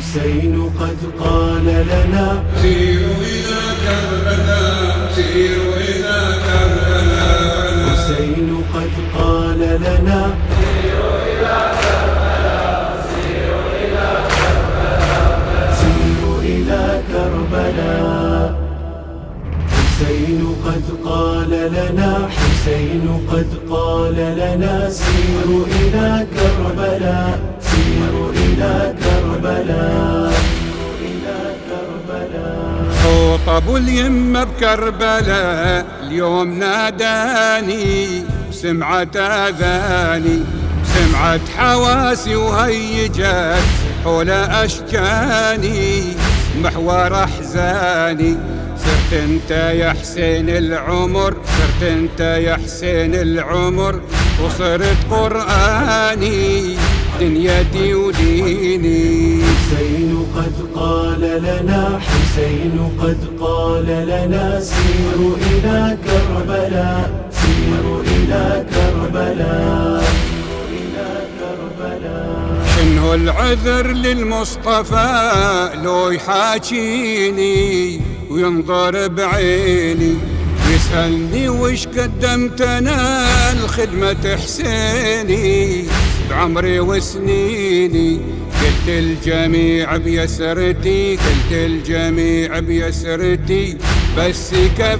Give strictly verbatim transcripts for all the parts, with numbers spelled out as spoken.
حسين قد قال لنا سيروا إلى كربلاء، سيروا إلى كربلاء. حسين قد قال لنا سيروا إلى كربلاء، سيروا إلى كربلاء، سيروا إلى كربلاء. حسين قد قال لنا حسين قد قال لنا سيروا إلى كربلاء، سيروا إلى كربلاء، إلى كربلاء. صوت أبو اليمة بكربلاء اليوم ناداني، سمعت آذاني، سمعت حواسي وهيجت حول أشجاني، محور أحزاني. صرت انت يا حسين العمر، صرت انت يا حسين العمر، وصرت قرآني دنيتي وديني. حسين قد قال لنا حسين قد قال لنا سيروا إلى كربلاء، سيروا إلى كربلاء، إلى كربلاء. شنو العذر للمصطفى لو يحاكيني وينظر بعيني، يسألني وش قدمت أنا لخدمة حسيني بعمري وسنيني. قلت الجميع بيسرتي، قلت الجميع بيسرتي، بس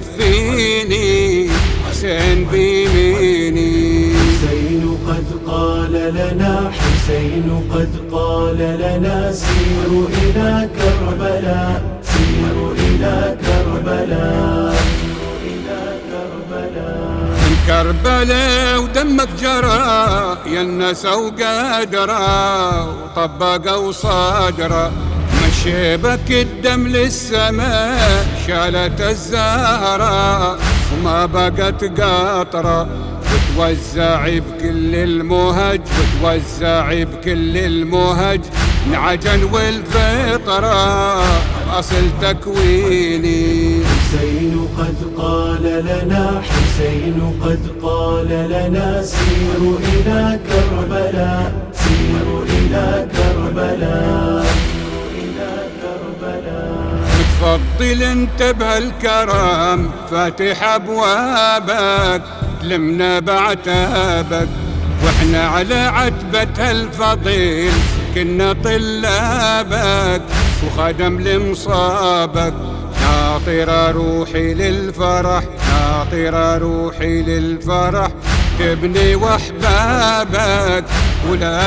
يكفيني حسين بيميني. حسين قد قال لنا حسين قد قال لنا سيروا إلى كربلاء، سيروا إلى كربلاء، إلى كربلاء. من كربلاء ودمك جرى يا الناس وقادرة، وطبقوا صدره مشيبك الدم للسماء، شالت الزهرة وما بقت قطرة، وتوزع بكل المهج، وتوزع بكل المهج، نعجن والفطرة أصل تكويني. حسين قد قال لنا حسين قد قال لنا سيروا إلى كربلاء، سيروا إلى كربلاء، إلى كربلاء. متفضل انت بهالكرم فاتح أبوابك، تلمنا بعتابك واحنا على عتبة الفضيل كنا طلابك، وخدم لمصابك. ناطرة روحي للفرح، ناطرة روحي للفرح، تبني واحبابك ولا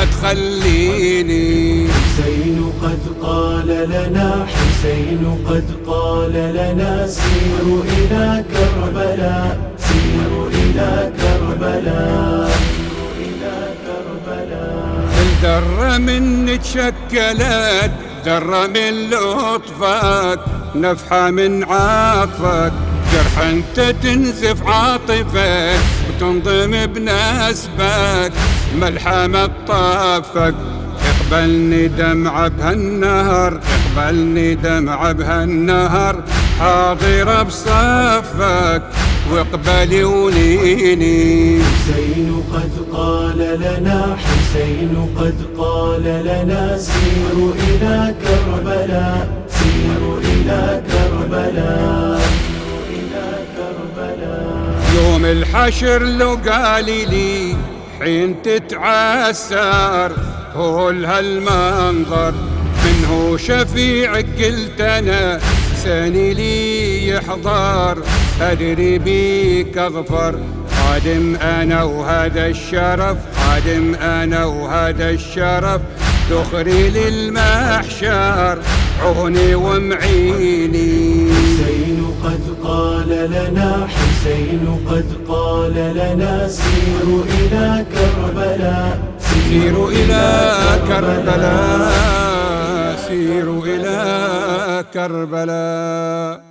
تخليني. حسين قد قال لنا حسين قد قال لنا سيروا إلى كربلاء، سيروا إلى كربلاء، إلى كربلاء. الدرة من تشكلت، درة من لطفك، نفحة من عاطفك، جرح انت تنزف عاطفك وتنضم بنسبك، ملحمة طافك. اقبلني دمعة بهالنهر، اقبلني دمعة بهالنهر، حاضرة بصفك واقبلي ونيني. حسين قد قال لنا حسين قد قال لنا سيروا إلى كربلاء، سيروا إلى كربلاء، إلى كربلاء. يوم الحشر لو قالي لي حين تتعسر هول هالمنظر، من هو شفيعك قلت أنا ساني لي يحضر، أدري بيك أظفر. خادم أنا وهذا الشرف، خادم أنا وهذا الشرف، تخري للمحشر عوني ومعيني. حسين قد قال لنا حسين قد قال لنا سيروا إلى كربلاء، سيروا إلى كربلاء، سيروا إلى كربلاء.